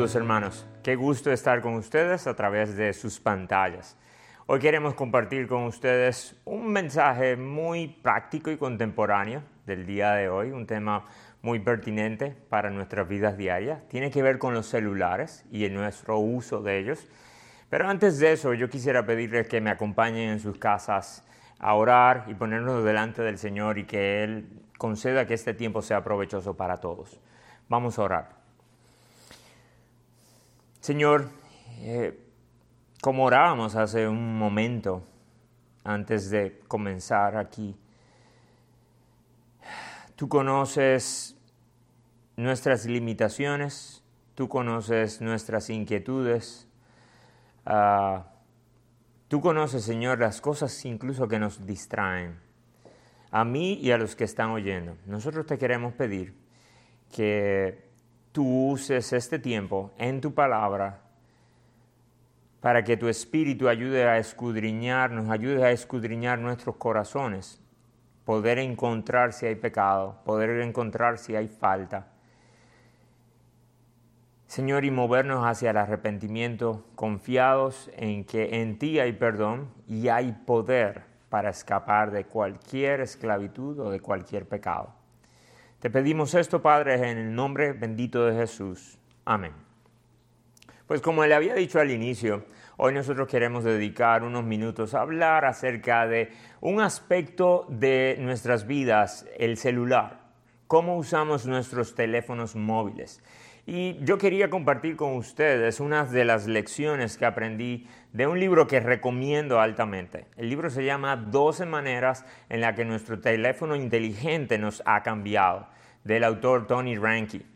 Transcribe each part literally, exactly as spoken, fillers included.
Saludos hermanos, qué gusto estar con ustedes a través de sus pantallas. Hoy queremos compartir con ustedes un mensaje muy práctico y contemporáneo del día de hoy, un tema muy pertinente para nuestras vidas diarias. Tiene que ver con los celulares y en nuestro uso de ellos. Pero antes de eso, yo quisiera pedirles que me acompañen en sus casas a orar y ponernos delante del Señor y que Él conceda que este tiempo sea provechoso para todos. Vamos a orar. Señor, eh, como orábamos hace un momento antes de comenzar aquí, tú conoces nuestras limitaciones, tú conoces nuestras inquietudes, uh, tú conoces, Señor, las cosas incluso que nos distraen, a mí y a los que están oyendo. Nosotros te queremos pedir que tú uses este tiempo en tu palabra para que tu Espíritu ayude a escudriñar, nos ayude a escudriñar nuestros corazones, poder encontrar si hay pecado, poder encontrar si hay falta. Señor, y movernos hacia el arrepentimiento, confiados en que en ti hay perdón y hay poder para escapar de cualquier esclavitud o de cualquier pecado. Te pedimos esto, Padre, en el nombre bendito de Jesús. Amén. Pues como le había dicho al inicio, hoy nosotros queremos dedicar unos minutos a hablar acerca de un aspecto de nuestras vidas, el celular, cómo usamos nuestros teléfonos móviles. Y yo quería compartir con ustedes unas de las lecciones que aprendí de un libro que recomiendo altamente. El libro se llama doce maneras en las que nuestro teléfono inteligente nos ha cambiado, del autor Tony Reinke.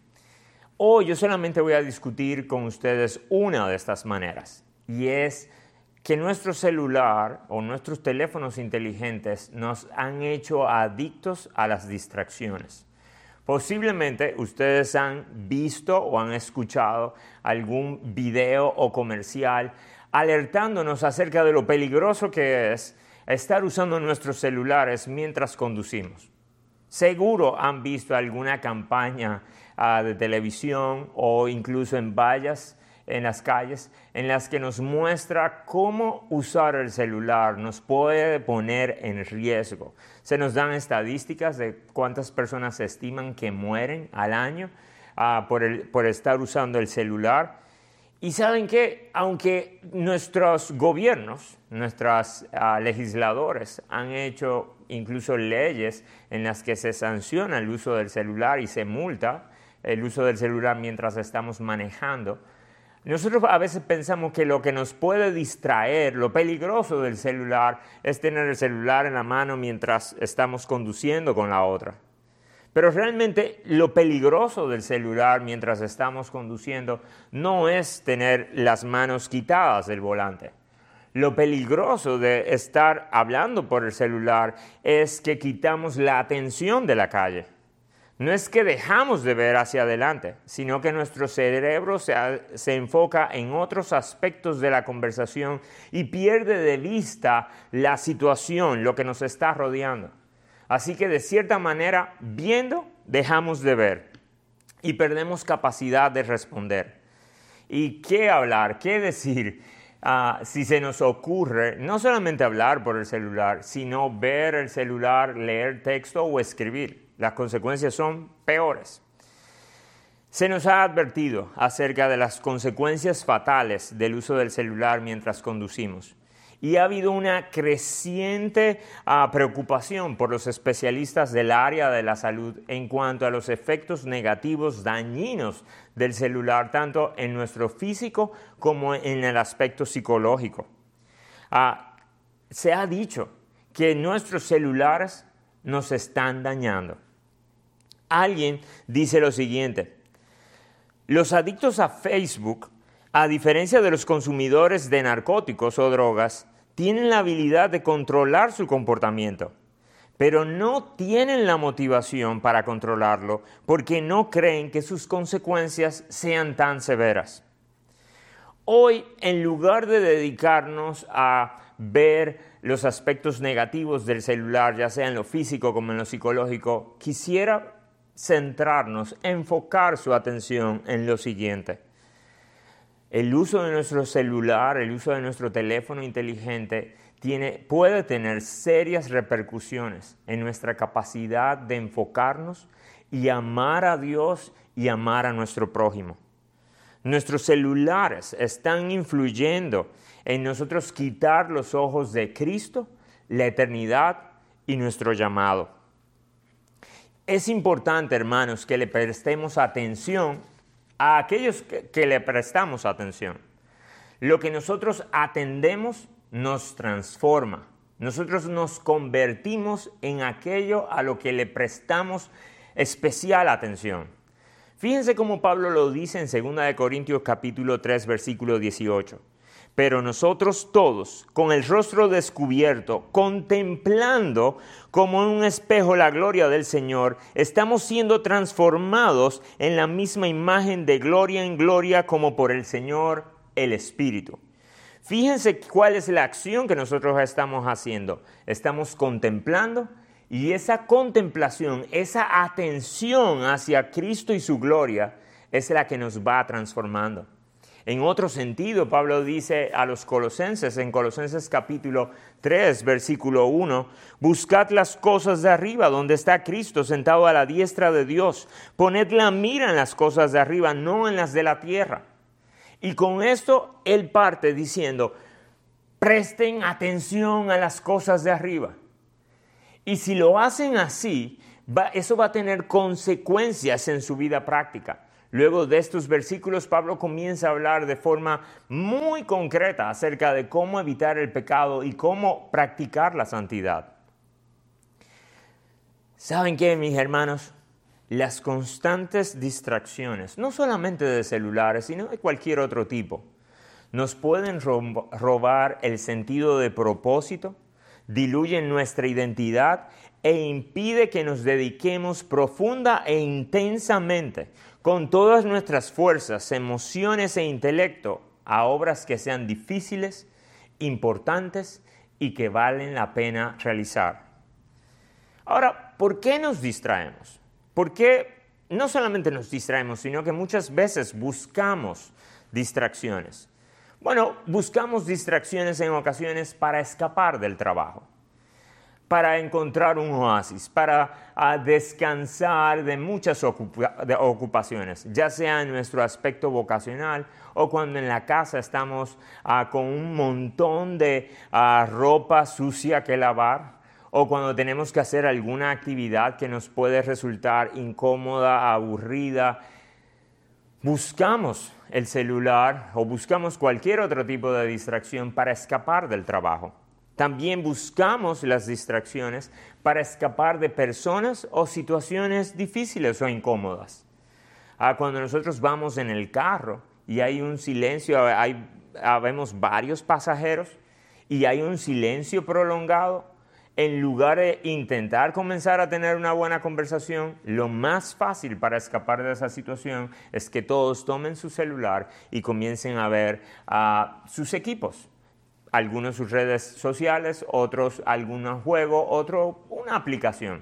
Hoy yo solamente voy a discutir con ustedes una de estas maneras, y es que nuestro celular o nuestros teléfonos inteligentes nos han hecho adictos a las distracciones. Posiblemente ustedes han visto o han escuchado algún video o comercial alertándonos acerca de lo peligroso que es estar usando nuestros celulares mientras conducimos. Seguro han visto alguna campaña uh, de televisión o incluso en vallas en las calles en las que nos muestra cómo usar el celular nos puede poner en riesgo. Se nos dan estadísticas de cuántas personas se estiman que mueren al año uh, por, el, por estar usando el celular. Y ¿saben qué? Aunque nuestros gobiernos, nuestros uh, legisladores han hecho incluso leyes en las que se sanciona el uso del celular y se multa el uso del celular mientras estamos manejando, nosotros a veces pensamos que lo que nos puede distraer, lo peligroso del celular, es tener el celular en la mano mientras estamos conduciendo con la otra. Pero realmente lo peligroso del celular mientras estamos conduciendo no es tener las manos quitadas del volante. Lo peligroso de estar hablando por el celular es que quitamos la atención de la calle. No es que dejamos de ver hacia adelante, sino que nuestro cerebro se, se enfoca en otros aspectos de la conversación y pierde de vista la situación, lo que nos está rodeando. Así que de cierta manera, viendo, dejamos de ver y perdemos capacidad de responder. ¿Y qué hablar? ¿Qué decir? Uh, si se nos ocurre no solamente hablar por el celular, sino ver el celular, leer texto o escribir. Las consecuencias son peores. Se nos ha advertido acerca de las consecuencias fatales del uso del celular mientras conducimos. Y ha habido una creciente uh, preocupación por los especialistas del área de la salud en cuanto a los efectos negativos dañinos del celular, tanto en nuestro físico como en el aspecto psicológico. Uh, se ha dicho que nuestros celulares nos están dañando. Alguien dice lo siguiente: los adictos a Facebook, a diferencia de los consumidores de narcóticos o drogas, tienen la habilidad de controlar su comportamiento, pero no tienen la motivación para controlarlo porque no creen que sus consecuencias sean tan severas. Hoy, en lugar de dedicarnos a ver los aspectos negativos del celular, ya sea en lo físico como en lo psicológico, quisiera centrarnos, enfocar su atención en lo siguiente. El uso de nuestro celular, el uso de nuestro teléfono inteligente tiene, puede tener serias repercusiones en nuestra capacidad de enfocarnos y amar a Dios y amar a nuestro prójimo. Nuestros celulares están influyendo en nosotros quitar los ojos de Cristo, la eternidad y nuestro llamado. Es importante, hermanos, que le prestemos atención a aquellos que, que le prestamos atención. Lo que nosotros atendemos nos transforma. Nosotros nos convertimos en aquello a lo que le prestamos especial atención. Fíjense cómo Pablo lo dice en segunda de Corintios capítulo tres, versículo dieciocho. Pero nosotros todos, con el rostro descubierto, contemplando como en un espejo la gloria del Señor, estamos siendo transformados en la misma imagen de gloria en gloria como por el Señor, el Espíritu. Fíjense cuál es la acción que nosotros estamos haciendo. Estamos contemplando y esa contemplación, esa atención hacia Cristo y su gloria es la que nos va transformando. En otro sentido, Pablo dice a los colosenses, en Colosenses capítulo tres, versículo uno, buscad las cosas de arriba, donde está Cristo sentado a la diestra de Dios. Poned la mira en las cosas de arriba, no en las de la tierra. Y con esto él parte diciendo, presten atención a las cosas de arriba. Y si lo hacen así, va, eso va a tener consecuencias en su vida práctica. Luego de estos versículos, Pablo comienza a hablar de forma muy concreta acerca de cómo evitar el pecado y cómo practicar la santidad. ¿Saben qué, mis hermanos? Las constantes distracciones, no solamente de celulares, sino de cualquier otro tipo, nos pueden robar el sentido de propósito, diluyen nuestra identidad e impide que nos dediquemos profunda e intensamente con todas nuestras fuerzas, emociones e intelecto a obras que sean difíciles, importantes y que valen la pena realizar. Ahora, ¿por qué nos distraemos? ¿Por qué no solamente nos distraemos, sino que muchas veces buscamos distracciones? Bueno, buscamos distracciones en ocasiones para escapar del trabajo, para encontrar un oasis, para uh, descansar de muchas ocupa- de ocupaciones, ya sea en nuestro aspecto vocacional o cuando en la casa estamos uh, con un montón de uh, ropa sucia que lavar, o cuando tenemos que hacer alguna actividad que nos puede resultar incómoda, aburrida. Buscamos el celular o buscamos cualquier otro tipo de distracción para escapar del trabajo. También buscamos las distracciones para escapar de personas o situaciones difíciles o incómodas. Ah, cuando nosotros vamos en el carro y hay un silencio, hay, vemos varios pasajeros y hay un silencio prolongado, en lugar de intentar comenzar a tener una buena conversación, lo más fácil para escapar de esa situación es que todos tomen su celular y comiencen a ver uh, sus equipos. Algunos sus redes sociales, otros algún juego, otro una aplicación.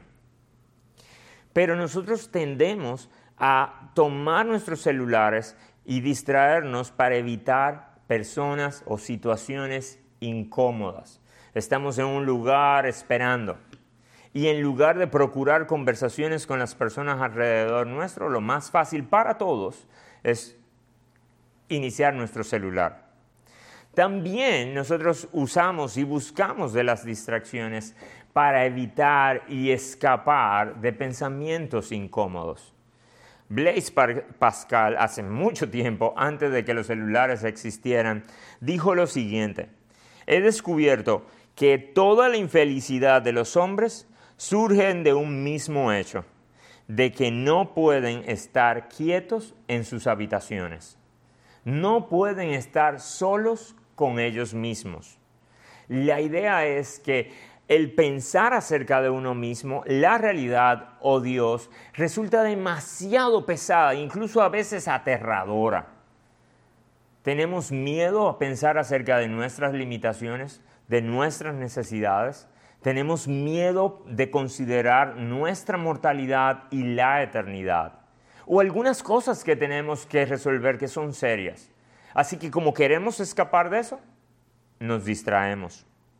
Pero nosotros tendemos a tomar nuestros celulares y distraernos para evitar personas o situaciones incómodas. Estamos en un lugar esperando y en lugar de procurar conversaciones con las personas alrededor nuestro, lo más fácil para todos es iniciar nuestro celular. También nosotros usamos y buscamos de las distracciones para evitar y escapar de pensamientos incómodos. Blaise Pascal, hace mucho tiempo, antes de que los celulares existieran, dijo lo siguiente: he descubierto que toda la infelicidad de los hombres surge de un mismo hecho, de que no pueden estar quietos en sus habitaciones. No pueden estar solos con ellos mismos. La idea es que el pensar acerca de uno mismo, la realidad o Dios, resulta demasiado pesada, incluso a veces aterradora. Tenemos miedo a pensar acerca de nuestras limitaciones, de nuestras necesidades. Tenemos miedo de considerar nuestra mortalidad y la eternidad. O algunas cosas que tenemos que resolver que son serias. Así que como queremos escapar de eso, nos distraemos.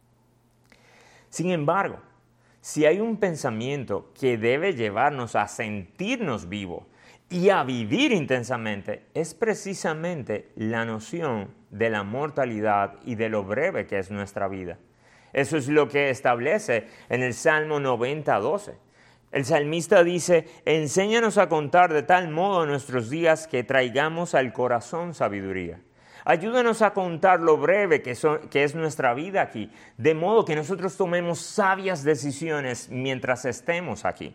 Sin embargo, si hay un pensamiento que debe llevarnos a sentirnos vivos y a vivir intensamente, es precisamente la noción de la mortalidad y de lo breve que es nuestra vida. Eso es lo que establece en el Salmo noventa, doce. El salmista dice, enséñanos a contar de tal modo nuestros días que traigamos al corazón sabiduría. Ayúdanos a contar lo breve que, son, que es nuestra vida aquí, de modo que nosotros tomemos sabias decisiones mientras estemos aquí.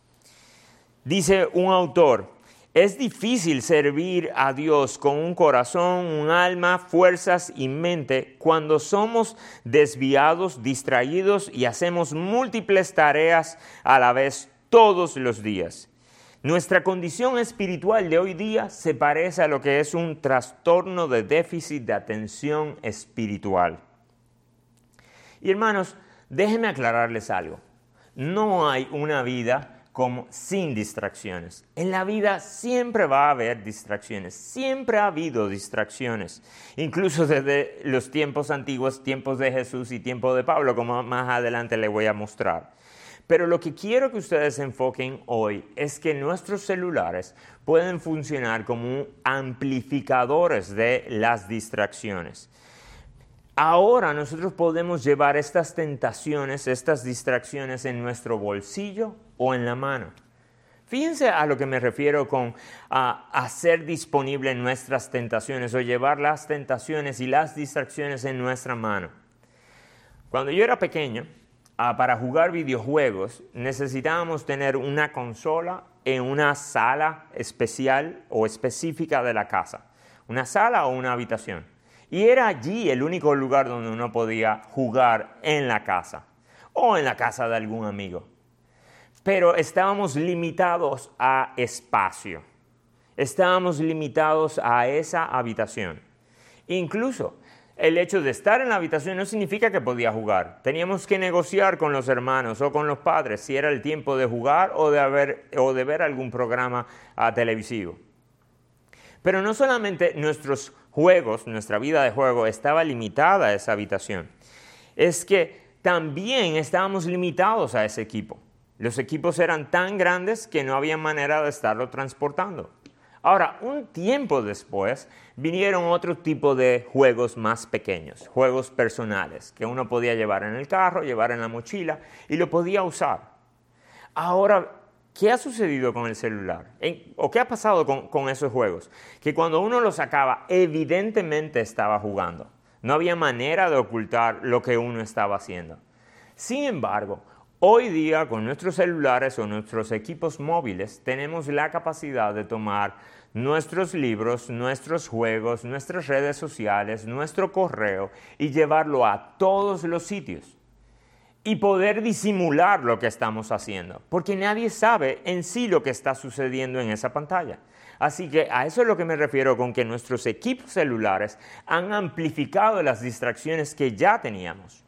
Dice un autor, es difícil servir a Dios con un corazón, un alma, fuerzas y mente cuando somos desviados, distraídos y hacemos múltiples tareas a la vez todos los días. Nuestra condición espiritual de hoy día se parece a lo que es un trastorno de déficit de atención espiritual. Y hermanos, déjenme aclararles algo. No hay una vida como sin distracciones. En la vida siempre va a haber distracciones, siempre ha habido distracciones, incluso desde los tiempos antiguos, tiempos de Jesús y tiempo de Pablo, como más adelante les voy a mostrar. Pero lo que quiero que ustedes se enfoquen hoy es que nuestros celulares pueden funcionar como amplificadores de las distracciones. Ahora nosotros podemos llevar estas tentaciones, estas distracciones en nuestro bolsillo o en la mano. Fíjense a lo que me refiero con uh, hacer disponible nuestras tentaciones o llevar las tentaciones y las distracciones en nuestra mano. Cuando yo era pequeño, uh, para jugar videojuegos necesitábamos tener una consola en una sala especial o específica de la casa, una sala o una habitación. Y era allí el único lugar donde uno podía jugar en la casa o en la casa de algún amigo. Pero estábamos limitados a espacio, estábamos limitados a esa habitación. Incluso el hecho de estar en la habitación no significa que podía jugar. Teníamos que negociar con los hermanos o con los padres si era el tiempo de jugar o de, haber, o de ver algún programa uh, televisivo. Pero no solamente nuestros juegos, nuestra vida de juego estaba limitada a esa habitación, es que también estábamos limitados a ese equipo. Los equipos eran tan grandes que no había manera de estarlo transportando. Ahora, un tiempo después, vinieron otro tipo de juegos más pequeños, juegos personales, que uno podía llevar en el carro, llevar en la mochila y lo podía usar. Ahora, ¿qué ha sucedido con el celular? ¿O qué ha pasado con, con esos juegos? Que cuando uno los sacaba, evidentemente estaba jugando. No había manera de ocultar lo que uno estaba haciendo. Sin embargo, hoy día con nuestros celulares o nuestros equipos móviles tenemos la capacidad de tomar nuestros libros, nuestros juegos, nuestras redes sociales, nuestro correo y llevarlo a todos los sitios. Y poder disimular lo que estamos haciendo, porque nadie sabe en sí lo que está sucediendo en esa pantalla. Así que a eso es lo que me refiero con que nuestros equipos celulares han amplificado las distracciones que ya teníamos.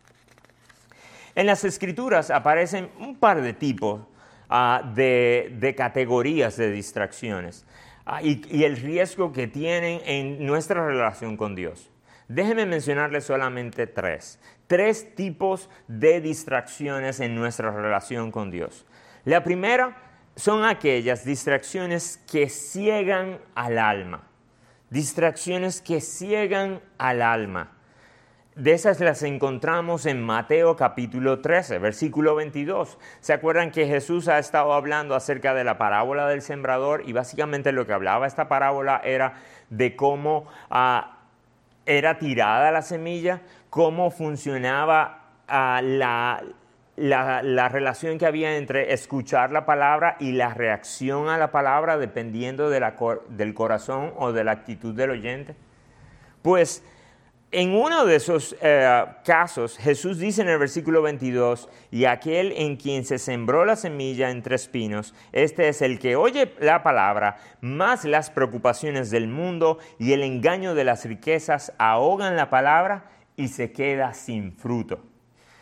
En las Escrituras aparecen un par de tipos uh, de, de categorías de distracciones uh, y, y el riesgo que tienen en nuestra relación con Dios. Déjenme mencionarles solamente tres. Tres tipos de distracciones en nuestra relación con Dios. La primera son aquellas distracciones que ciegan al alma. Distracciones que ciegan al alma. De esas las encontramos en Mateo capítulo trece, versículo veintidós. ¿Se acuerdan que Jesús ha estado hablando acerca de la parábola del sembrador? Y básicamente lo que hablaba esta parábola era de cómo uh, era tirada la semilla, cómo funcionaba uh, la, la, la relación que había entre escuchar la palabra y la reacción a la palabra dependiendo de la, del corazón o de la actitud del oyente. Pues en uno de esos eh, casos, Jesús dice en el versículo veintidós, y aquel en quien se sembró la semilla entre espinos, este es el que oye la palabra, mas las preocupaciones del mundo y el engaño de las riquezas ahogan la palabra y se queda sin fruto.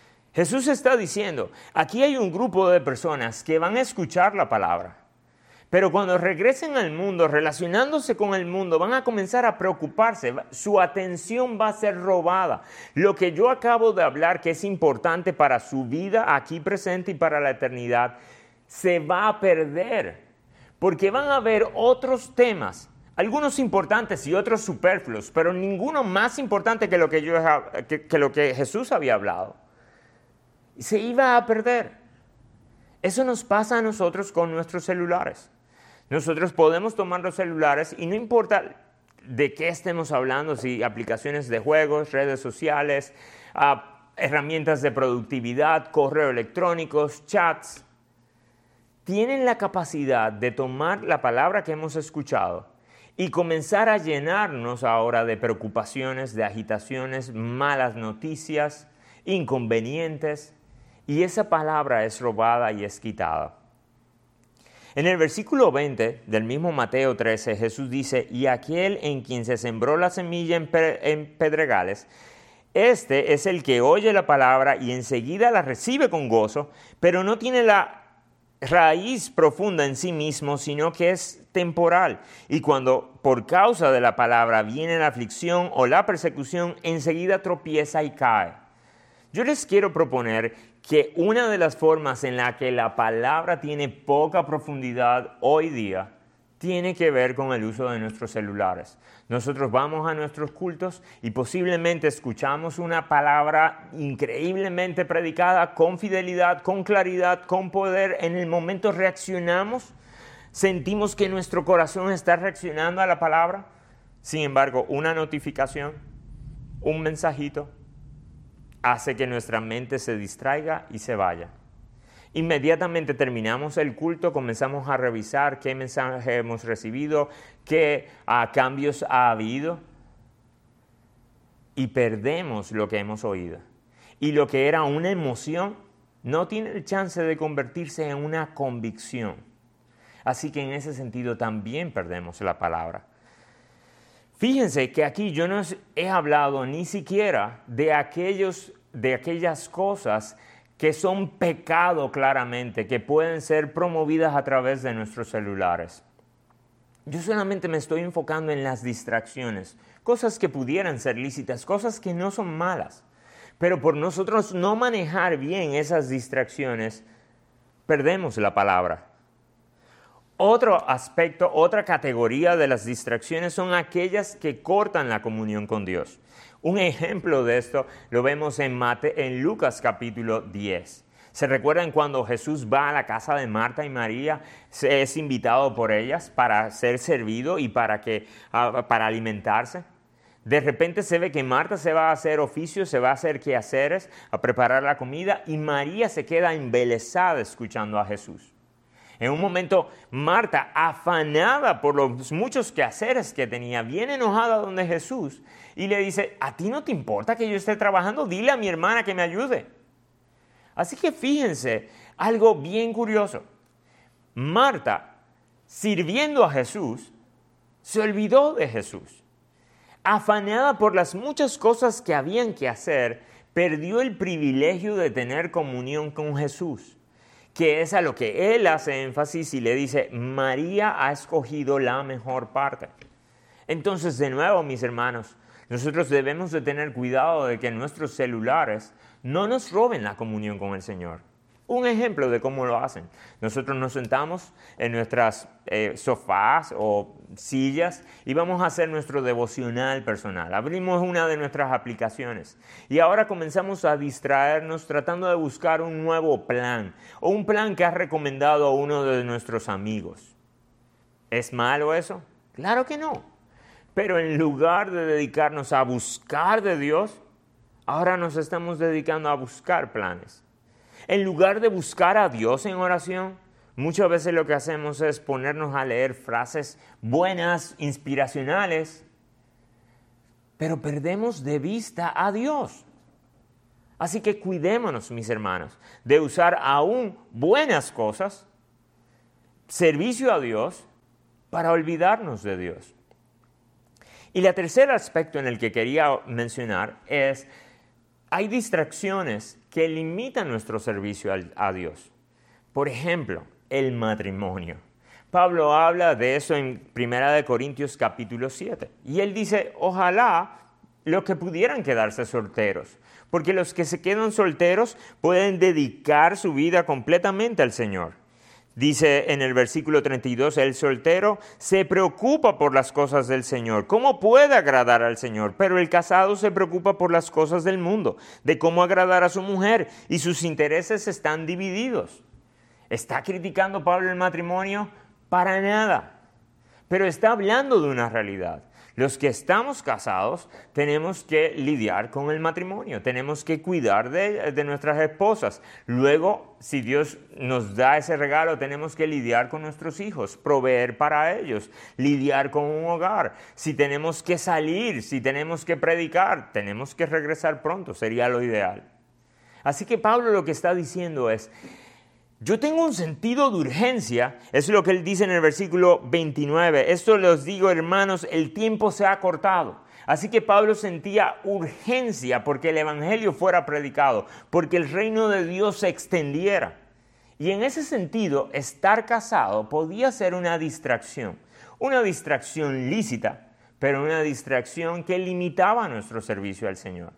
Jesús está diciendo, aquí hay un grupo de personas que van a escuchar la palabra, Pero cuando regresen al mundo, relacionándose con el mundo, van a comenzar a preocuparse. Su atención va a ser robada. Lo que yo acabo de hablar, que es importante para su vida aquí presente y para la eternidad, se va a perder. Porque van a haber otros temas, algunos importantes y otros superfluos, pero ninguno más importante que lo que, yo, que, que lo que Jesús había hablado. Se iba a perder. Eso nos pasa a nosotros con nuestros celulares. Nosotros podemos tomar los celulares y no importa de qué estemos hablando, si aplicaciones de juegos, redes sociales, uh, herramientas de productividad, correo electrónicos, chats, tienen la capacidad de tomar la palabra que hemos escuchado y comenzar a llenarnos ahora de preocupaciones, de agitaciones, malas noticias, inconvenientes, y esa palabra es robada y es quitada. En el versículo veinte del mismo Mateo trece, Jesús dice, y aquel en quien se sembró la semilla en, pe- en pedregales, este es el que oye la palabra y enseguida la recibe con gozo, pero no tiene la raíz profunda en sí mismo, sino que es temporal. Y cuando por causa de la palabra viene la aflicción o la persecución, enseguida tropieza y cae. Yo les quiero proponer que una de las formas en la que la palabra tiene poca profundidad hoy día tiene que ver con el uso de nuestros celulares. Nosotros vamos a nuestros cultos y posiblemente escuchamos una palabra increíblemente predicada, con fidelidad, con claridad, con poder. En el momento reaccionamos, sentimos que nuestro corazón está reaccionando a la palabra. Sin embargo, una notificación, un mensajito, hace que nuestra mente se distraiga y se vaya. Inmediatamente terminamos el culto, comenzamos a revisar qué mensaje hemos recibido, qué uh, cambios ha habido, y perdemos lo que hemos oído. Y lo que era una emoción no tiene el chance de convertirse en una convicción. Así que en ese sentido también perdemos la palabra. Fíjense que aquí yo no he hablado ni siquiera de, aquellos, de aquellas cosas que son pecado claramente, que pueden ser promovidas a través de nuestros celulares. Yo solamente me estoy enfocando en las distracciones, cosas que pudieran ser lícitas, cosas que no son malas. Pero por nosotros no manejar bien esas distracciones, perdemos la palabra. Otro aspecto, otra categoría de las distracciones son aquellas que cortan la comunión con Dios. Un ejemplo de esto lo vemos en, Mate, en Lucas capítulo diez. ¿Se recuerdan cuando Jesús va a la casa de Marta y María? Es invitado por ellas para ser servido y para, que, uh, para alimentarse. De repente se ve que Marta se va a hacer oficios, se va a hacer quehaceres, a preparar la comida, y María se queda embelesada escuchando a Jesús. En un momento, Marta, afanada por los muchos quehaceres que tenía, viene enojada donde Jesús y le dice, ¿a ti no te importa que yo esté trabajando? Dile a mi hermana que me ayude. Así que fíjense, algo bien curioso. Marta, sirviendo a Jesús, se olvidó de Jesús. Afanada por las muchas cosas que habían que hacer, perdió el privilegio de tener comunión con Jesús, que es a lo que él hace énfasis y le dice, María ha escogido la mejor parte. Entonces, de nuevo, mis hermanos, nosotros debemos de tener cuidado de que nuestros celulares no nos roben la comunión con el Señor. Un ejemplo de cómo lo hacen. Nosotros nos sentamos en nuestras eh, sofás o sillas y vamos a hacer nuestro devocional personal. Abrimos una de nuestras aplicaciones y ahora comenzamos a distraernos tratando de buscar un nuevo plan o un plan que ha recomendado a uno de nuestros amigos. ¿Es malo eso? Claro que no. Pero en lugar de dedicarnos a buscar de Dios, ahora nos estamos dedicando a buscar planes. En lugar de buscar a Dios en oración, muchas veces lo que hacemos es ponernos a leer frases buenas, inspiracionales, pero perdemos de vista a Dios. Así que cuidémonos, mis hermanos, de usar aún buenas cosas, servicio a Dios, para olvidarnos de Dios. Y el tercer aspecto en el que quería mencionar es, hay distracciones que limitan nuestro servicio a Dios. Por ejemplo, el matrimonio. Pablo habla de eso en Primera de Corintios capítulo siete. Y él dice, ojalá los que pudieran quedarse solteros, porque los que se quedan solteros pueden dedicar su vida completamente al Señor. Dice en el versículo treinta y dos, el soltero se preocupa por las cosas del Señor. ¿Cómo puede agradar al Señor? Pero el casado se preocupa por las cosas del mundo, de cómo agradar a su mujer, y sus intereses están divididos. ¿Está criticando Pablo el matrimonio? Para nada. Pero está hablando de una realidad. Los que estamos casados tenemos que lidiar con el matrimonio, tenemos que cuidar de, de nuestras esposas. Luego, si Dios nos da ese regalo, tenemos que lidiar con nuestros hijos, proveer para ellos, lidiar con un hogar. Si tenemos que salir, si tenemos que predicar, tenemos que regresar pronto, sería lo ideal. Así que Pablo lo que está diciendo es, yo tengo un sentido de urgencia, es lo que él dice en el versículo veintinueve. Esto les digo, hermanos, el tiempo se ha cortado. Así que Pablo sentía urgencia porque el evangelio fuera predicado, porque el reino de Dios se extendiera. Y en ese sentido, estar casado podía ser una distracción, una distracción lícita, pero una distracción que limitaba nuestro servicio al Señor.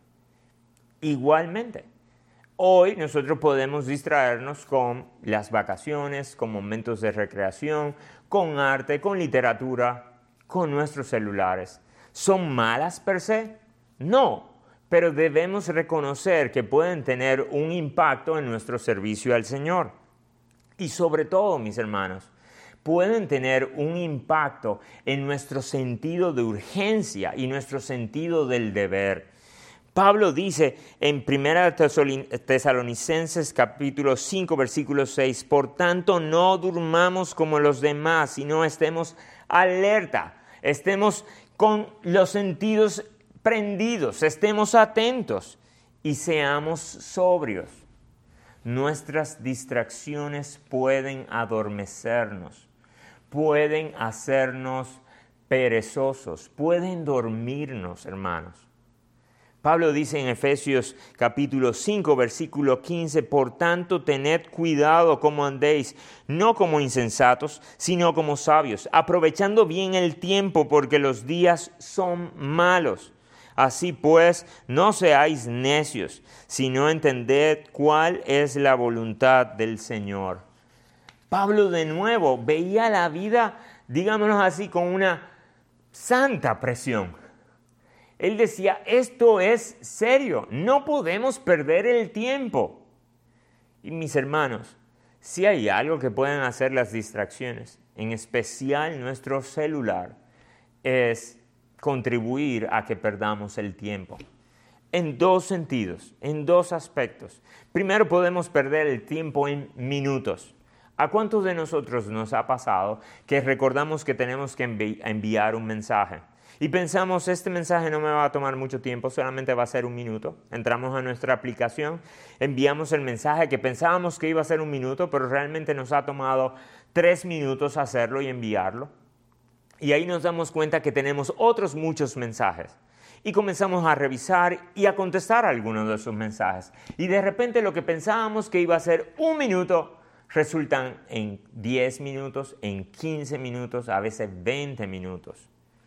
Igualmente, hoy nosotros podemos distraernos con las vacaciones, con momentos de recreación, con arte, con literatura, con nuestros celulares. ¿Son malas per se? No, pero debemos reconocer que pueden tener un impacto en nuestro servicio al Señor. Y sobre todo, mis hermanos, pueden tener un impacto en nuestro sentido de urgencia y nuestro sentido del deber. Pablo dice en Primera Tesalonicenses capítulo cinco, versículo seis, por tanto no durmamos como los demás, sino estemos alerta, estemos con los sentidos prendidos, estemos atentos y seamos sobrios. Nuestras distracciones pueden adormecernos, pueden hacernos perezosos, pueden dormirnos, hermanos. Pablo dice en Efesios capítulo cinco, versículo quince, por tanto, tened cuidado como andéis, no como insensatos, sino como sabios, aprovechando bien el tiempo, porque los días son malos. Así pues, no seáis necios, sino entended cuál es la voluntad del Señor. Pablo de nuevo veía la vida, digámoslo así, con una santa presión. Él decía, esto es serio, no podemos perder el tiempo. Y mis hermanos, si hay algo que pueden hacer las distracciones, en especial nuestro celular, es contribuir a que perdamos el tiempo. En dos sentidos, en dos aspectos. Primero, podemos perder el tiempo en minutos. ¿A cuántos de nosotros nos ha pasado que recordamos que tenemos que envi- enviar un mensaje? Y pensamos, este mensaje no me va a tomar mucho tiempo, solamente va a ser un minuto. Entramos a nuestra aplicación, enviamos el mensaje que pensábamos que iba a ser un minuto, pero realmente nos ha tomado tres minutos hacerlo y enviarlo. Y ahí nos damos cuenta que tenemos otros muchos mensajes. Y comenzamos a revisar y a contestar algunos de esos mensajes. Y de repente lo que pensábamos que iba a ser un minuto, resultan en diez minutos, en quince minutos, a veces veinte minutos.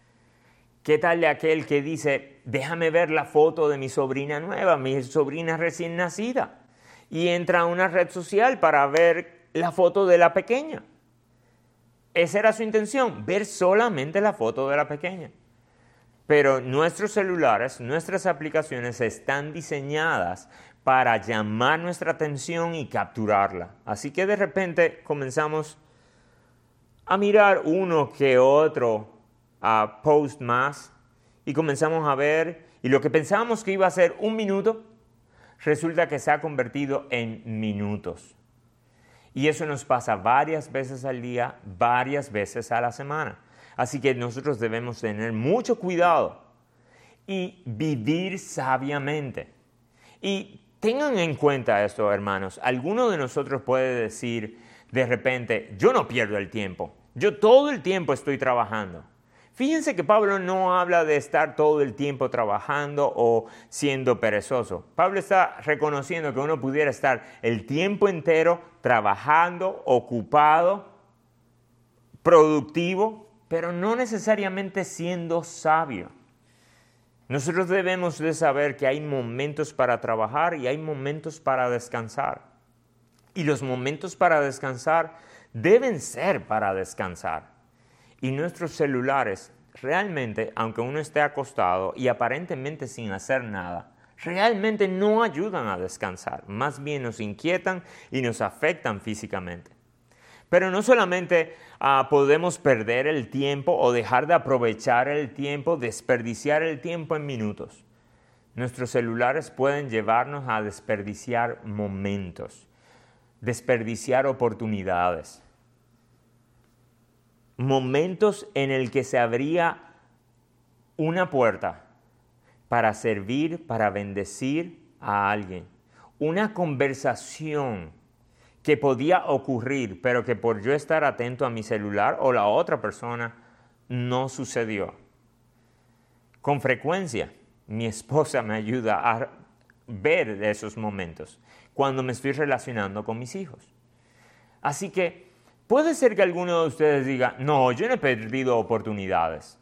¿Qué tal de aquel que dice, déjame ver la foto de mi sobrina nueva, mi sobrina recién nacida? Y entra a una red social para ver la foto de la pequeña. Esa era su intención, ver solamente la foto de la pequeña. Pero nuestros celulares, nuestras aplicaciones están diseñadas para llamar nuestra atención y capturarla. Así que de repente comenzamos a mirar uno que otro Uh, post más y comenzamos a ver y lo que pensábamos que iba a ser un minuto resulta que se ha convertido en minutos y eso nos pasa varias veces al día, varias veces a la semana, así que nosotros debemos tener mucho cuidado y vivir sabiamente. Y tengan en cuenta esto, hermanos, alguno de nosotros puede decir de repente, yo no pierdo el tiempo, yo todo el tiempo estoy trabajando. Fíjense que Pablo no habla de estar todo el tiempo trabajando o siendo perezoso. Pablo está reconociendo que uno pudiera estar el tiempo entero trabajando, ocupado, productivo, pero no necesariamente siendo sabio. Nosotros debemos de saber que hay momentos para trabajar y hay momentos para descansar. Y los momentos para descansar deben ser para descansar. Y nuestros celulares realmente, aunque uno esté acostado y aparentemente sin hacer nada, realmente no ayudan a descansar. Más bien nos inquietan y nos afectan físicamente. Pero no solamente uh, podemos perder el tiempo o dejar de aprovechar el tiempo, desperdiciar el tiempo en minutos. Nuestros celulares pueden llevarnos a desperdiciar momentos, desperdiciar oportunidades. Momentos en el que se abría una puerta para servir, para bendecir a alguien. Una conversación que podía ocurrir, pero que por yo estar atento a mi celular o la otra persona, no sucedió. Con frecuencia, mi esposa me ayuda a ver esos momentos cuando me estoy relacionando con mis hijos. Así que puede ser que alguno de ustedes diga, no, yo no he perdido oportunidades.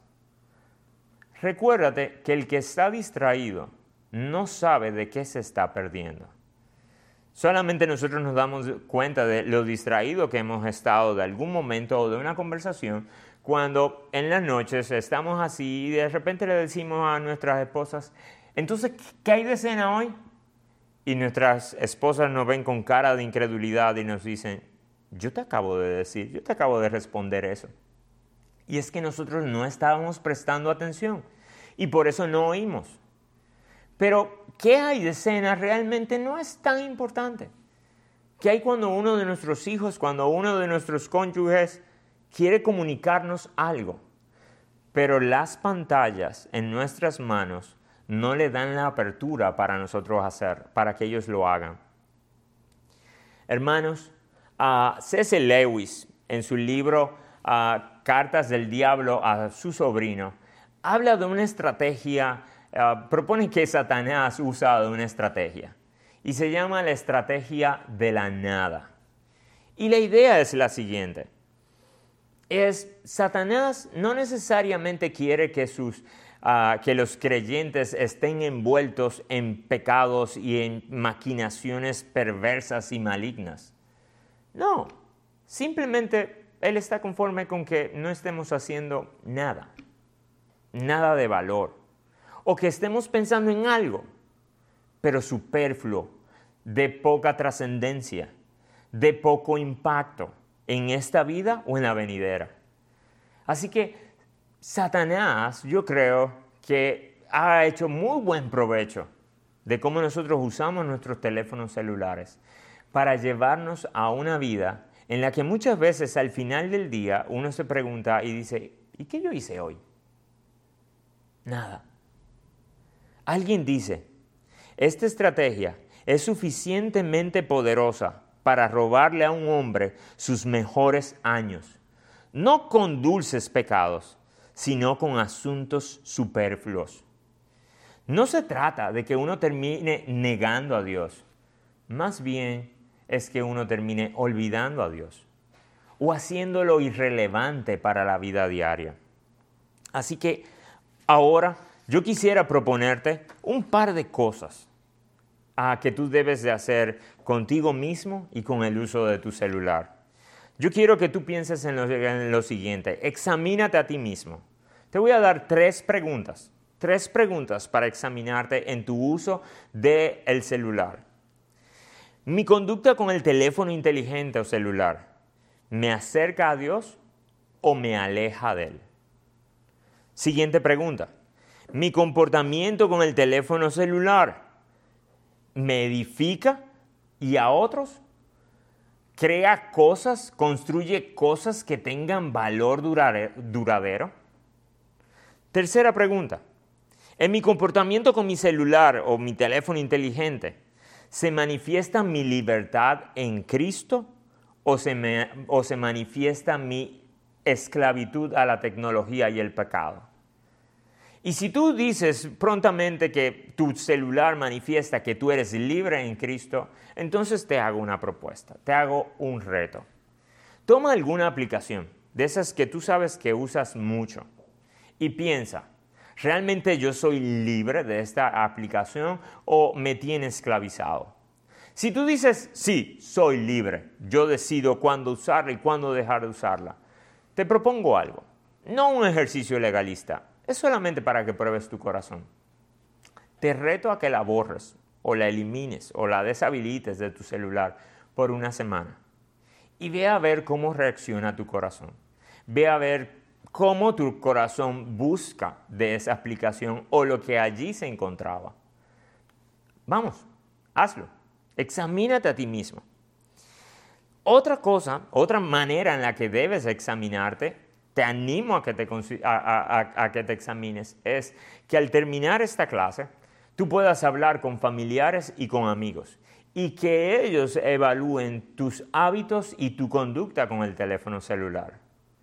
Recuérdate que el que está distraído no sabe de qué se está perdiendo. Solamente nosotros nos damos cuenta de lo distraído que hemos estado de algún momento o de una conversación cuando en las noches estamos así y de repente le decimos a nuestras esposas, entonces, ¿qué hay de cena hoy? Y nuestras esposas nos ven con cara de incredulidad y nos dicen, yo te acabo de decir, yo te acabo de responder eso. Y es que nosotros no estábamos prestando atención y por eso no oímos. Pero, ¿qué hay de cena? Realmente no es tan importante. ¿Qué hay cuando uno de nuestros hijos, cuando uno de nuestros cónyuges quiere comunicarnos algo? Pero las pantallas en nuestras manos no le dan la apertura para nosotros hacer, para que ellos lo hagan. Hermanos, uh, C S Lewis, en su libro uh, Cartas del Diablo a su sobrino, habla de una estrategia. Uh, propone que Satanás usa de una estrategia y se llama la estrategia de la nada. Y la idea es la siguiente, es Satanás no necesariamente quiere que, sus, uh, que los creyentes estén envueltos en pecados y en maquinaciones perversas y malignas. No, simplemente Él está conforme con que no estemos haciendo nada, nada de valor. O que estemos pensando en algo, pero superfluo, de poca trascendencia, de poco impacto en esta vida o en la venidera. Así que Satanás, yo creo que ha hecho muy buen provecho de cómo nosotros usamos nuestros teléfonos celulares para llevarnos a una vida en la que muchas veces al final del día uno se pregunta y dice, ¿y qué yo hice hoy? Nada. Alguien dice, esta estrategia es suficientemente poderosa para robarle a un hombre sus mejores años, no con dulces pecados, sino con asuntos superfluos. No se trata de que uno termine negando a Dios, más bien es que uno termine olvidando a Dios o haciéndolo irrelevante para la vida diaria. Así que ahora yo quisiera proponerte un par de cosas uh, que tú debes de hacer contigo mismo y con el uso de tu celular. Yo quiero que tú pienses en lo, en lo siguiente. Examínate a ti mismo. Te voy a dar tres preguntas. Tres preguntas para examinarte en tu uso del celular. ¿Mi conducta con el teléfono inteligente o celular me acerca a Dios o me aleja de Él? Siguiente pregunta. ¿Mi comportamiento con el teléfono celular me edifica y a otros? ¿Crea cosas, construye cosas que tengan valor duradero? Tercera pregunta. ¿En mi comportamiento con mi celular o mi teléfono inteligente se manifiesta mi libertad en Cristo o se, me, o se manifiesta mi esclavitud a la tecnología y el pecado? Y si tú dices prontamente que tu celular manifiesta que tú eres libre en Cristo, entonces te hago una propuesta, te hago un reto. Toma alguna aplicación, de esas que tú sabes que usas mucho, y piensa, ¿realmente yo soy libre de esta aplicación o me tiene esclavizado? Si tú dices, sí, soy libre, yo decido cuándo usarla y cuándo dejar de usarla, te propongo algo, no un ejercicio legalista, es solamente para que pruebes tu corazón. Te reto a que la borres o la elimines o la deshabilites de tu celular por una semana y ve a ver cómo reacciona tu corazón. Ve a ver cómo tu corazón busca de esa aplicación o lo que allí se encontraba. Vamos, hazlo. Examínate a ti mismo. Otra cosa, otra manera en la que debes examinarte, te animo a que te, a, a, a que te examines, es que al terminar esta clase, tú puedas hablar con familiares y con amigos y que ellos evalúen tus hábitos y tu conducta con el teléfono celular.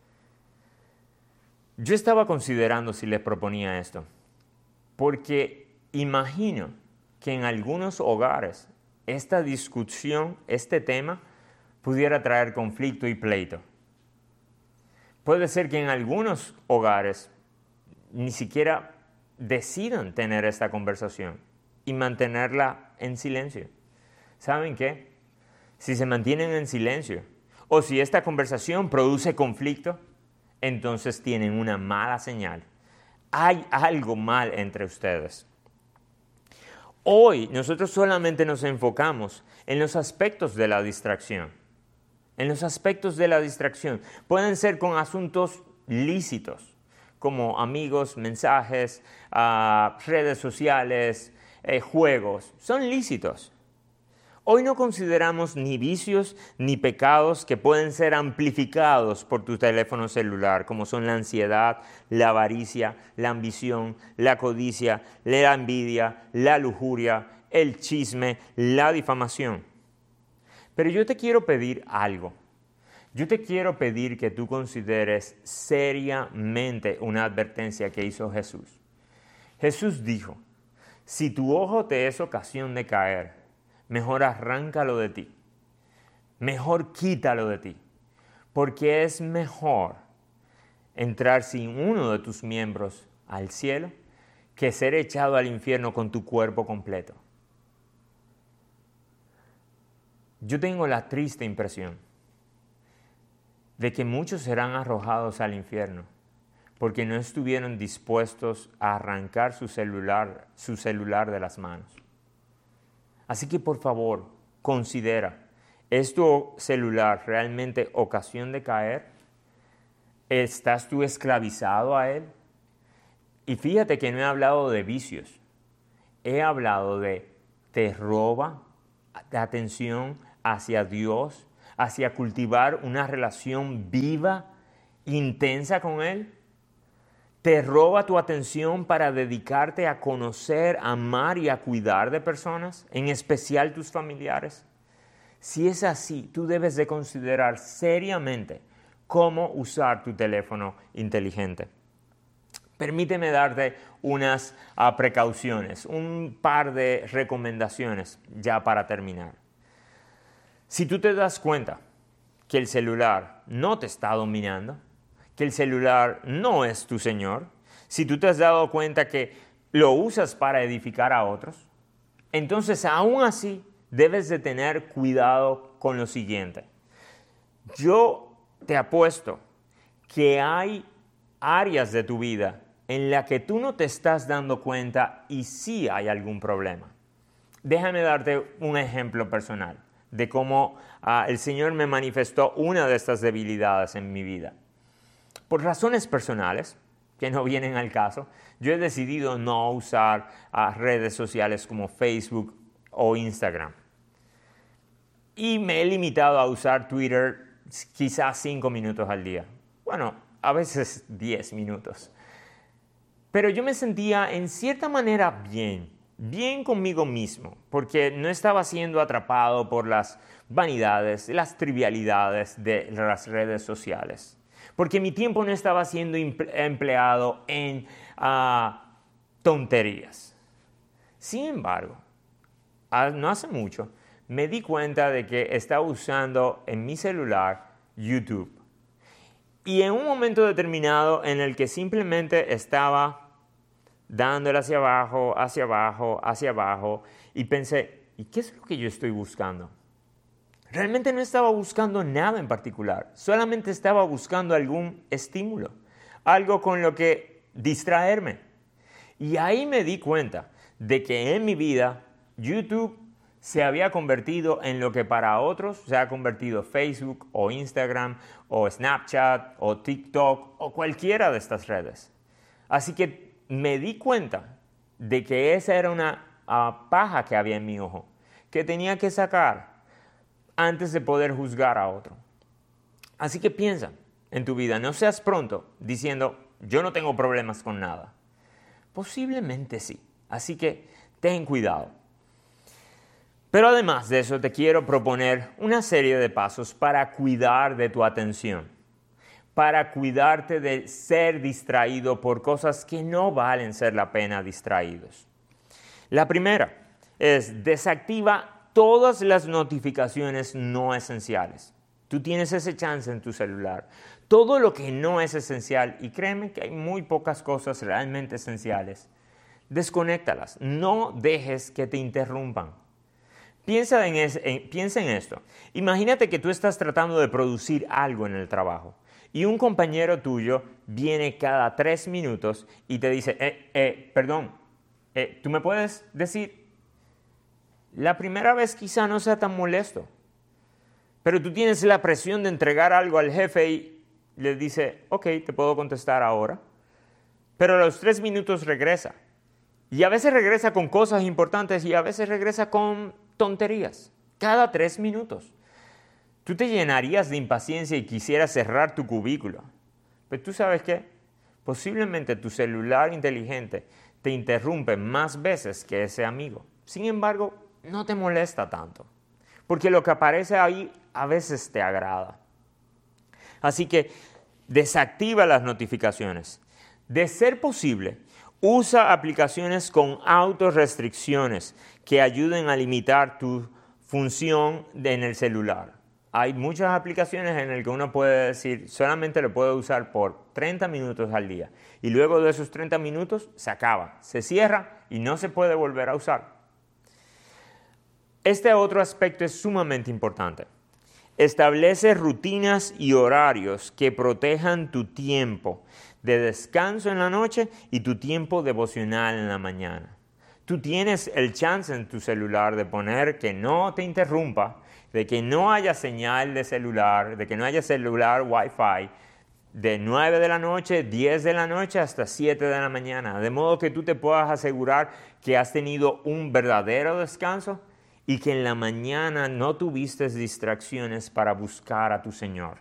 Yo estaba considerando si les proponía esto, porque imagino que en algunos hogares esta discusión, este tema, pudiera traer conflicto y pleito. Puede ser que en algunos hogares ni siquiera decidan tener esta conversación y mantenerla en silencio. ¿Saben qué? Si se mantienen en silencio o si esta conversación produce conflicto, entonces tienen una mala señal. Hay algo mal entre ustedes. Hoy nosotros solamente nos enfocamos en los aspectos de la distracción. En los aspectos de la distracción. Pueden ser con asuntos lícitos, como amigos, mensajes, uh, redes sociales, eh, juegos. Son lícitos. Hoy no consideramos ni vicios ni pecados que pueden ser amplificados por tu teléfono celular, como son la ansiedad, la avaricia, la ambición, la codicia, la envidia, la lujuria, el chisme, la difamación. Pero yo te quiero pedir algo. Yo te quiero pedir que tú consideres seriamente una advertencia que hizo Jesús. Jesús dijo, si tu ojo te es ocasión de caer, mejor arráncalo de ti, mejor quítalo de ti, porque es mejor entrar sin uno de tus miembros al cielo que ser echado al infierno con tu cuerpo completo. Yo tengo la triste impresión de que muchos serán arrojados al infierno porque no estuvieron dispuestos a arrancar su celular, su celular de las manos. Así que por favor, considera, ¿es tu celular realmente ocasión de caer? ¿Estás tú esclavizado a él? Y fíjate que no he hablado de vicios, he hablado de te roba de atención hacia Dios, hacia cultivar una relación viva, intensa con Él. ¿Te roba tu atención para dedicarte a conocer, amar y a cuidar de personas, en especial tus familiares? Si es así, tú debes de considerar seriamente cómo usar tu teléfono inteligente. Permíteme darte unas uh, precauciones, un par de recomendaciones ya para terminar. Si tú te das cuenta que el celular no te está dominando, que el celular no es tu Señor, si tú te has dado cuenta que lo usas para edificar a otros, entonces aún así debes de tener cuidado con lo siguiente. Yo te apuesto que hay áreas de tu vida en las que tú no te estás dando cuenta y sí hay algún problema. Déjame darte un ejemplo personal de cómo uh, el Señor me manifestó una de estas debilidades en mi vida. Por razones personales, que no vienen al caso, yo he decidido no usar uh, redes sociales como Facebook o Instagram. Y me he limitado a usar Twitter quizás cinco minutos al día. Bueno, a veces diez minutos. Pero yo me sentía en cierta manera bien, bien conmigo mismo, porque no estaba siendo atrapado por las vanidades, las trivialidades de las redes sociales. Porque mi tiempo no estaba siendo empleado en uh, tonterías. Sin embargo, no hace mucho, me di cuenta de que estaba usando en mi celular YouTube. Y en un momento determinado en el que simplemente estaba dándole hacia abajo, hacia abajo, hacia abajo, y pensé, ¿y qué es lo que yo estoy buscando? Realmente no estaba buscando nada en particular, solamente estaba buscando algún estímulo, algo con lo que distraerme. Y ahí me di cuenta de que en mi vida YouTube se había convertido en lo que para otros se ha convertido Facebook o Instagram o Snapchat o TikTok o cualquiera de estas redes. Así que me di cuenta de que esa era una uh, paja que había en mi ojo, que tenía que sacar antes de poder juzgar a otro. Así que piensa en tu vida, no seas pronto diciendo, yo no tengo problemas con nada. Posiblemente sí, así que ten cuidado. Pero además de eso, te quiero proponer una serie de pasos para cuidar de tu atención, para cuidarte de ser distraído por cosas que no valen ser la pena distraídos. La primera es desactiva todas las notificaciones no esenciales. Tú tienes ese chance en tu celular. Todo lo que no es esencial, y créeme que hay muy pocas cosas realmente esenciales, desconéctalas. No dejes que te interrumpan. Piensa en, es, en, piensa en esto. Imagínate que tú estás tratando de producir algo en el trabajo y un compañero tuyo viene cada tres minutos y te dice, eh, eh, perdón, eh, ¿tú me puedes decir? La primera vez quizá no sea tan molesto, pero tú tienes la presión de entregar algo al jefe y le dice, ok, te puedo contestar ahora, pero a los tres minutos regresa. Y a veces regresa con cosas importantes y a veces regresa con tonterías. Cada tres minutos. Tú te llenarías de impaciencia y quisieras cerrar tu cubículo. Pero tú sabes qué, posiblemente tu celular inteligente te interrumpe más veces que ese amigo. Sin embargo, no te molesta tanto. Porque lo que aparece ahí a veces te agrada. Así que desactiva las notificaciones. De ser posible, usa aplicaciones con autorrestricciones que ayuden a limitar tu función en el celular. Hay muchas aplicaciones en las que uno puede decir, solamente lo puede usar por treinta minutos al día. Y luego de esos treinta minutos se acaba, se cierra y no se puede volver a usar. Este otro aspecto es sumamente importante. Establece rutinas y horarios que protejan tu tiempo de descanso en la noche y tu tiempo devocional en la mañana. Tú tienes el chance en tu celular de poner que no te interrumpa, de que no haya señal de celular, de que no haya celular Wi-Fi, de nueve de la noche, diez de la noche hasta siete de la mañana, de modo que tú te puedas asegurar que has tenido un verdadero descanso y que en la mañana no tuviste distracciones para buscar a tu Señor.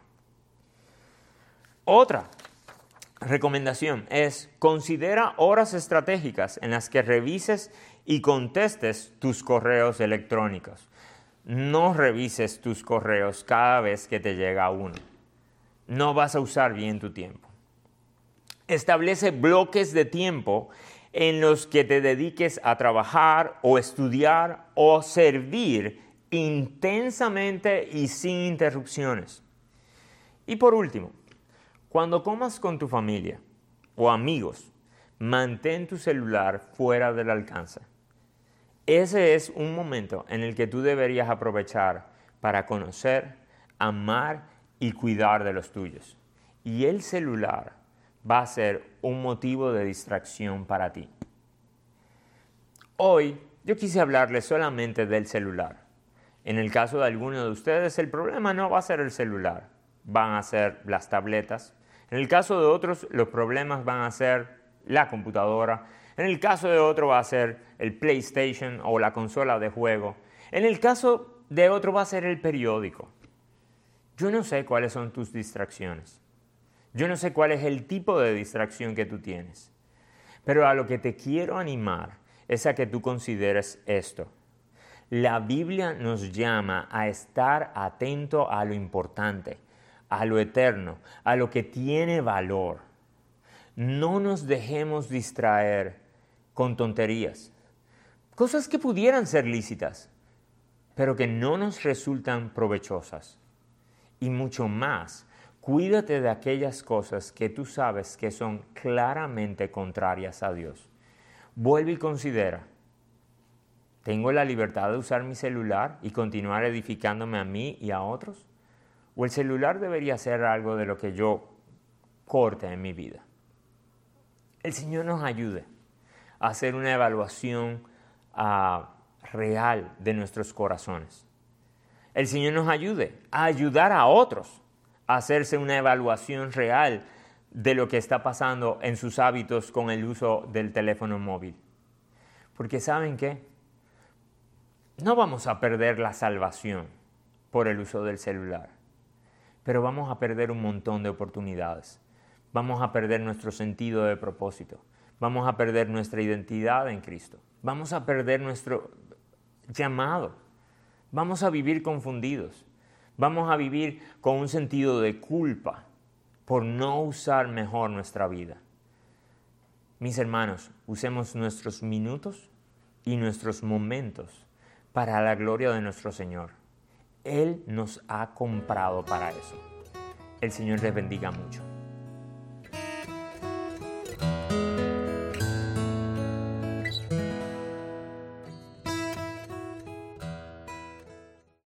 Otra recomendación es considera horas estratégicas en las que revises y contestes tus correos electrónicos. No revises tus correos cada vez que te llega uno. No vas a usar bien tu tiempo. Establece bloques de tiempo en los que te dediques a trabajar o estudiar o servir intensamente y sin interrupciones. Y por último, cuando comas con tu familia o amigos, mantén tu celular fuera del alcance. Ese es un momento en el que tú deberías aprovechar para conocer, amar y cuidar de los tuyos. Y el celular va a ser un motivo de distracción para ti. Hoy yo quise hablarles solamente del celular. En el caso de algunos de ustedes, el problema no va a ser el celular, van a ser las tabletas. En el caso de otros, los problemas van a ser la computadora. En el caso de otro va a ser el PlayStation o la consola de juego. En el caso de otro va a ser el periódico. Yo no sé cuáles son tus distracciones. Yo no sé cuál es el tipo de distracción que tú tienes. Pero a lo que te quiero animar es a que tú consideres esto. La Biblia nos llama a estar atento a lo importante, a lo eterno, a lo que tiene valor. No nos dejemos distraer con tonterías, cosas que pudieran ser lícitas, pero que no nos resultan provechosas. Y mucho más Cuídate de aquellas cosas que tú sabes que son claramente contrarias a Dios. Vuelve y considera, ¿tengo la libertad de usar mi celular y continuar edificándome a mí y a otros? ¿O el celular debería ser algo de lo que yo corte en mi vida? El Señor nos ayude a hacer una evaluación uh, real de nuestros corazones. El Señor nos ayude a ayudar a otros a hacerse una evaluación real de lo que está pasando en sus hábitos con el uso del teléfono móvil. Porque ¿saben qué? No vamos a perder la salvación por el uso del celular, pero vamos a perder un montón de oportunidades. Vamos a perder nuestro sentido de propósito. Vamos a perder nuestra identidad en Cristo. Vamos a perder nuestro llamado. Vamos a vivir confundidos. Vamos a vivir con un sentido de culpa por no usar mejor nuestra vida. Mis hermanos, usemos nuestros minutos y nuestros momentos para la gloria de nuestro Señor. Él nos ha comprado para eso. El Señor les bendiga mucho.